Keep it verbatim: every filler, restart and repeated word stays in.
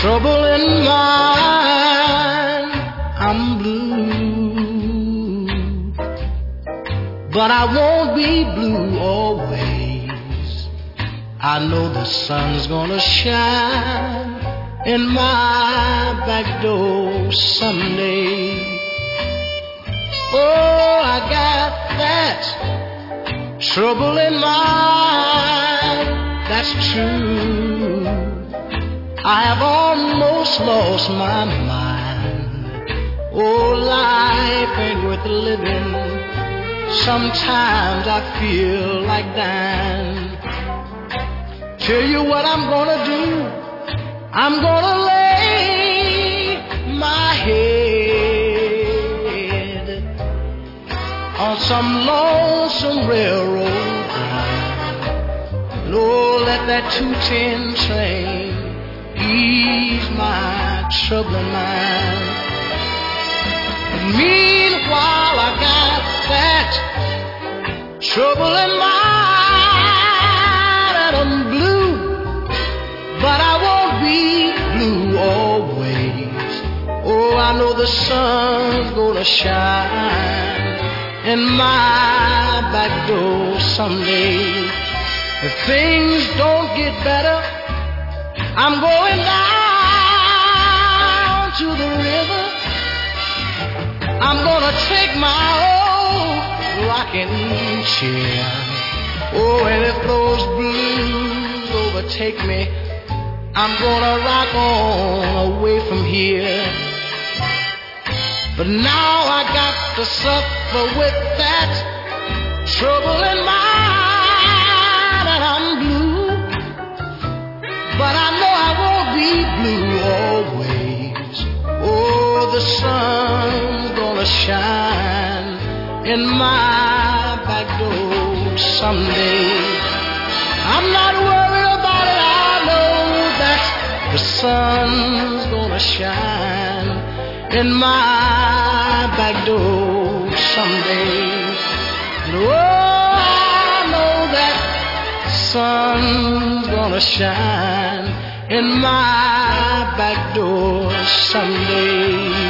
trouble in mind. I'm blue, but I won't be blue always. I know the sun's gonna shine in my back door someday. Oh, I got that trouble in mind, that's true. I have almost lost my mind. Oh, life ain't worth living. Sometimes I feel like dying. Tell you what I'm gonna do. I'm gonna lay my head on some lonesome railroad line. Lord, let that two ten train ease my troubling mind. Meanwhile, I got that trouble in mind, and I'm blue, but I won't be blue always. Oh, I know the sun's gonna shine in my back door someday. If things don't get better, I'm going down to the river. I'm gonna take my old rocking chair. Oh, and if those blues overtake me, I'm gonna rock on away from here. But now I got to suffer with that trouble in mind, and I'm blue, but I know I won't be blue always. Oh, the sun's gonna shine in my back door someday. I'm not worried about it, I know that the sun's gonna shine in my back door someday. And oh, I know that the sun's gonna shine in my back door someday.